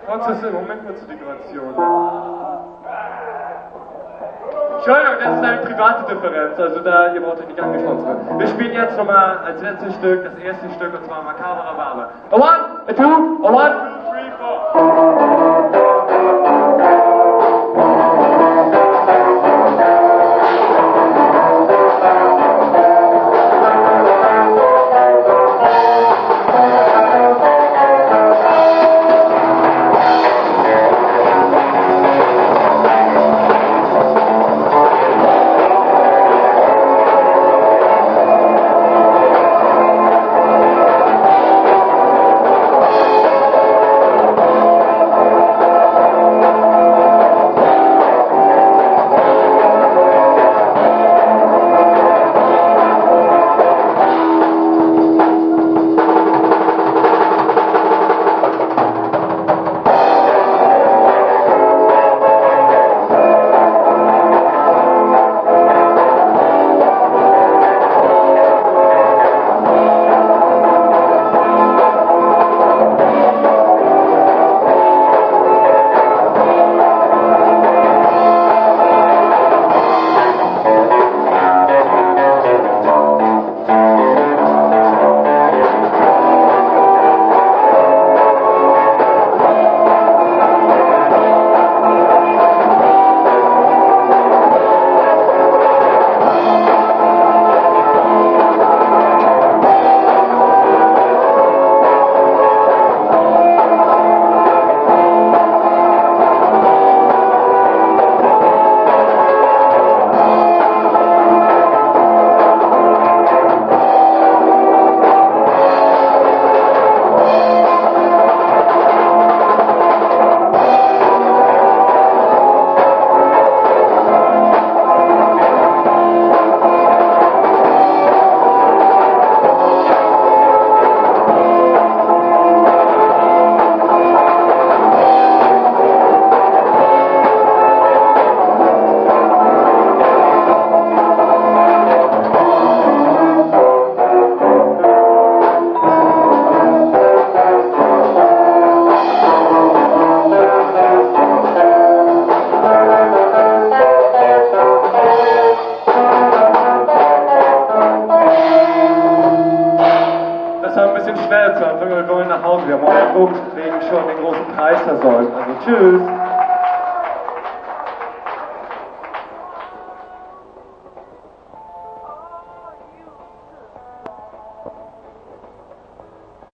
Was ist im Moment nur zur Dekoration? Entschuldigung, das ist eine private Differenz, also da, ihr braucht euch nicht angesprochen zu werden. Wir spielen jetzt nochmal als letztes Stück, das erste Stück, und zwar Makabere Barbe. A one, a two, a one, two, three, four. Schnell zu Anfang, wir wollen nach Hause. Wir haben euren Bogen wegen schon den großen Preis versäumt. Also tschüss.